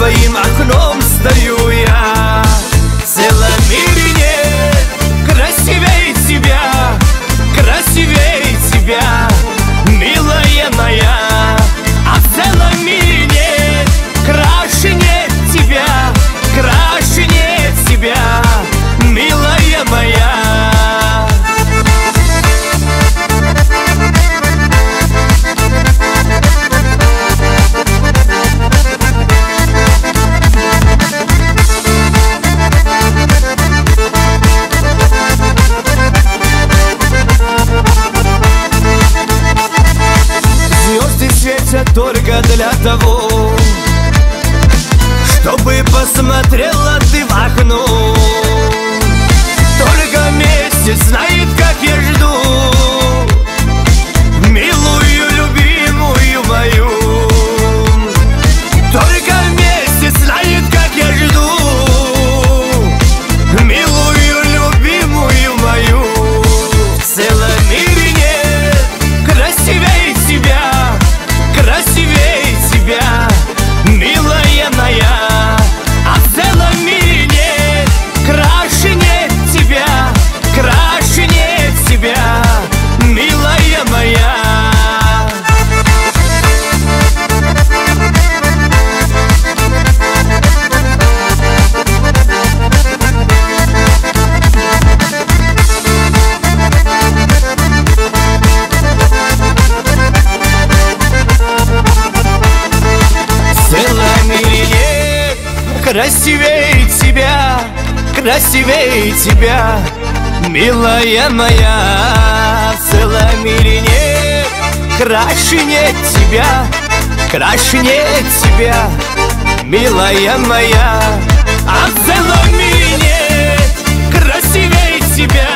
твоим окном стою я. В целом мире нет красивей тебя, красивей тебя, милая моя. А в целом мире нет краше нет тебя, краше нет тебя, милая моя. Только для того, чтобы посмотрела ты в окно. Только месяц знает, как я жду милую, любимую мою. Только месяц знает, как я жду милую, любимую мою. В целом мире нет красивей тебя, красивей тебя, милая моя. А в целом мире нет краше нет тебя, краше нет тебя, милая моя. Красивей тебя, красивей тебя, милая моя. В целом мире нет краше нет тебя, краше нет тебя, милая моя. А в целом мире нет красивей тебя,